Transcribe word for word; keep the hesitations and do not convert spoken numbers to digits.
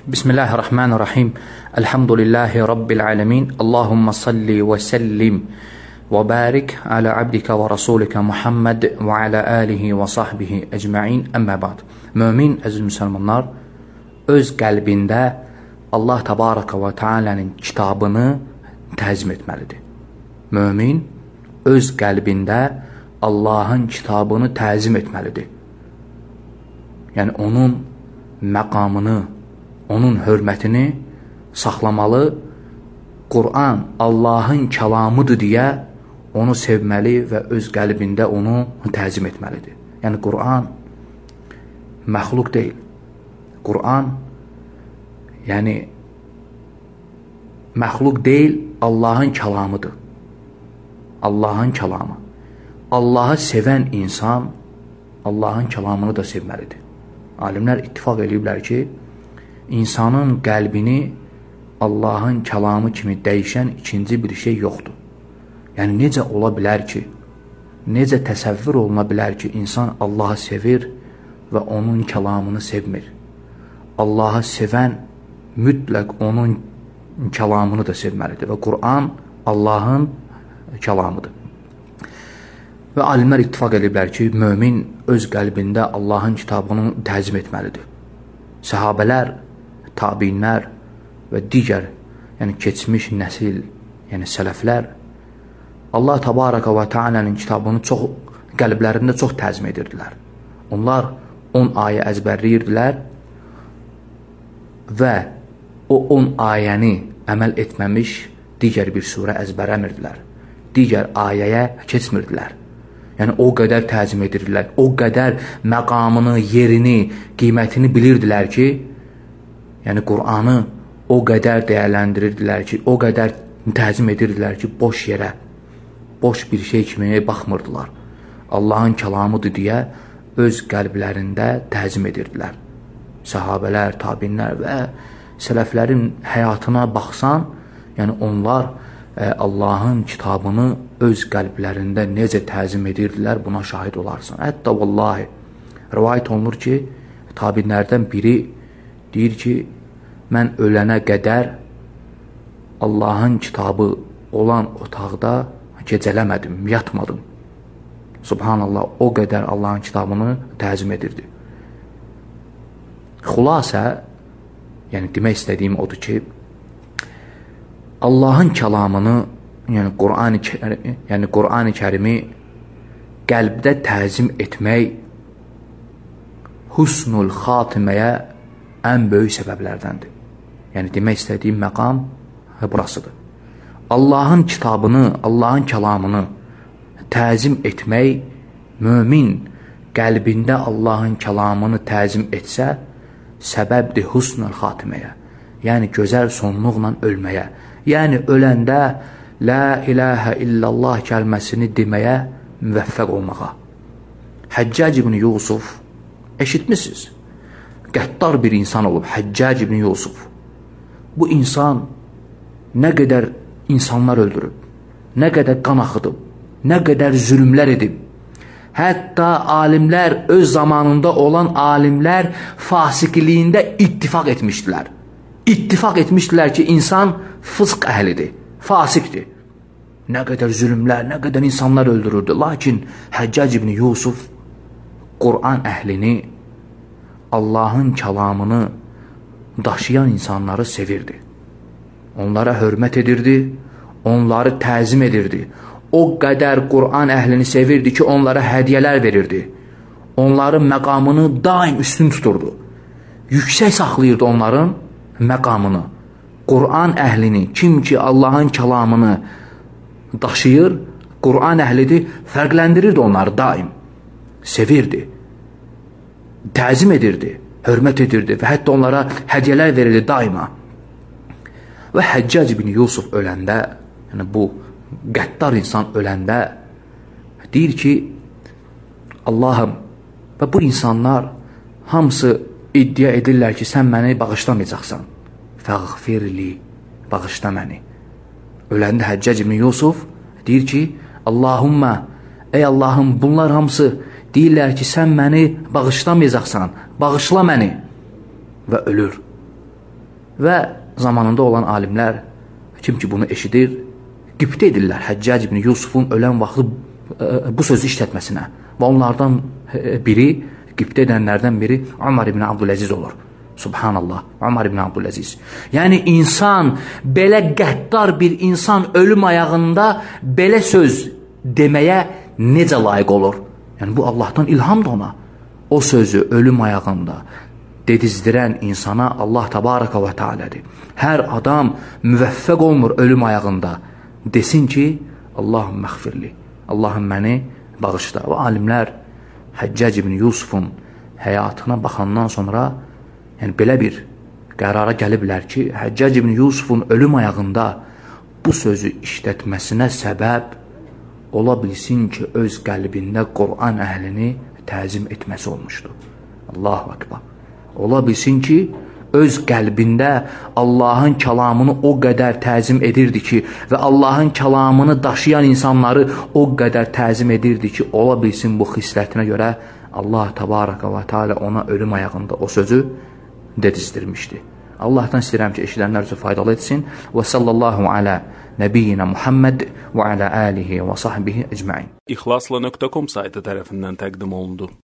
Bismillahirrahmanirrahim. Elhamdülillahi Rabbil alemin. Allahumma salli ve sellim ve barik ala abdika ve rasulika Muhammed ve ala alihi ve sahbihi ecma'in. Əmmə ba'd. Mömin, əziz müsəlmanlar, öz qəlbində Allah Təbaraka və Teala'nın kitabını təzim etməlidir. Mömin, öz qəlbində Allahın kitabını təzim etməlidir. Yəni, onun məqamını, onun hörmətini saxlamalı, Qur'an Allahın kəlamıdır deyə onu sevməli və öz qəlbində onu təzim etməlidir. Yəni, Qur'an məxluq deyil. Qur'an, yəni, məxluq deyil, Allahın kəlamıdır. Allahın kəlamı. Allahı sevən insan Allahın kəlamını da sevməlidir. Alimlər ittifaq ediblər ki, İnsanın qəlbini Allahın kəlamı kimi dəyişən ikinci bir şey yoxdur. Yəni, necə ola bilər ki, necə təsəvvür oluna bilər ki, insan Allahı sevir və onun kəlamını sevmir. Allahı sevən mütləq onun kəlamını da sevməlidir və Qur'an Allahın kəlamıdır. Və alimlər ittifaq ediblər ki, mömin öz qəlbində Allahın kitabını təzim etməlidir. Səhabələr, tabinlər və digər, yəni keçmiş nəsil, yəni sələflər Allah Təbaraka və Teala'nın kitabını çox, qəlblərində çox təzim edirdilər. Onlar on ayə əzbərləyirdilər və o on ayəni əməl etməmiş digər bir surə əzbərləmirdilər. Digər ayəyə keçmirdilər. Yəni, o qədər təzim edirdilər, o qədər məqamını, yerini, qiymətini bilirdilər ki, yəni Qur'anı o qədər dəyərləndirirdilər ki, o qədər təzim edirdilər ki, boş yerə, boş bir şey kimi baxmırdılar. Allahın kəlamıdır deyə öz qəlblərində təzim edirdilər. Səhabələr, tabinlər və sələflərin həyatına baxsan, yəni onlar e, Allahın kitabını öz qəlblərində necə təzim edirdilər, buna şahid olarsan. Hətta vallahi, rivayət olunur ki, tabinlərdən biri deyir ki, mən ölənə qədər Allahın kitabı olan otaqda gecələmədim, yatmadım. Subhanallah, o qədər Allahın kitabını təzim edirdi. Xülasə, yəni demək istədiyim odur ki, Allahın kəlamını, yəni Qur'an-ı Kərimi, yəni Qur'an-ı Kərimi qəlbdə təzim etmək husnul xatiməyə ən böyük səbəblərdəndir. Yəni, demək istədiyim məqam burasıdır. Allahın kitabını, Allahın kəlamını təzim etmək, mömin qəlbində Allahın kəlamını təzim etsə, səbəbdir husnul xatiməyə, yəni gözəl sonluqla ölməyə, yəni öləndə la ilahə illallah kəlməsini deməyə müvəffəq olmağa. Həccac ibn Yusuf, eşitmişsiniz? Qəddar bir insan olub, Həccac ibn Yusuf. Bu insan nə qədər insanlar öldürüb, nə qədər qan axıdıb, nə qədər zülümlər edib. Hətta alimlər, öz zamanında olan alimlər fasiqliyində ittifaq etmişdilər. İttifaq etmişdilər ki, insan fısq əhlidir, fasiqdir. Nə qədər zülümlər, nə qədər insanlar öldürürdü. Lakin Həccac ibn Yusuf Qur'an əhlini, Allahın kəlamını daşıyan insanları sevirdi. Onlara hörmət edirdi, onları təzim edirdi. O qədər Qur'an əhlini sevirdi ki, onlara hədiyyələr verirdi. Onların məqamını daim üstün tuturdu. Yüksək saxlayırdı onların məqamını. Qur'an əhlini, kim ki Allahın kəlamını daşıyır, Qur'an əhlidir, fərqləndirirdi onları daim. Sevirdi, təzim edirdi, hörmət edirdi və hətta onlara hədiyyələr verirdi daima. Və Həccac ibn Yusuf öləndə, yəni bu qəddar insan öləndə deyir ki, Allahım, və bu insanlar hamısı iddia edirlər ki, sən məni bağışlamayacaqsan. Fəğfirli, bağışla məni. Öləndə Həccac ibn Yusuf deyir ki, Allahumma, ey Allahım, bunlar hamısı deyirlər ki, sən məni bağışlamayacaqsan, bağışla məni və ölür. Və zamanında olan alimlər, kim ki bunu eşidir, qibtə edirlər Həccac ibn Yusufun ölən vaxtı bu sözü işlətməsinə. Və onlardan biri, qibtə edənlərdən biri Ömər ibn Abdüləziz olur. Subhanallah, Ömər ibn Abdüləziz. Yəni insan, belə qəddar bir insan ölüm ayağında belə söz deməyə necə layiq olur? Yəni bu Allahdan ilhamdır ona. O sözü ölüm ayağında dedizdirən insana Allah təbaraka və tealədir. Hər adam müvəffəq olmur ölüm ayağında. Desin ki, Allahüm məğfirli, Allahım məni bağışla. Və alimlər Həccac ibn Yusufun həyatına baxandan sonra yəni belə bir qərara gəliblər ki, Həccac ibn Yusufun ölüm ayağında bu sözü işlətməsinə səbəb ola bilsin ki, öz qəlbində Qur'an əhlini təzim etməsi olmuşdu. Allahu Akbar. Ola bilsin ki, öz qəlbində Allahın kəlamını o qədər təzim edirdi ki və Allahın kəlamını daşıyan insanları o qədər təzim edirdi ki, ola bilsin bu xislətinə görə Allah təbaraka və teala ona ölüm ayağında o sözü dedizdirmişdi. Allahdan istəyirəm ki, eşidənlər üçün faydalı etsin. Və sallallahu alə nəbiyyina Muhammed və alə alihi və sahbihi ecmain. İxlasla nöqtə com saytı tərəfindən təqdim olundu.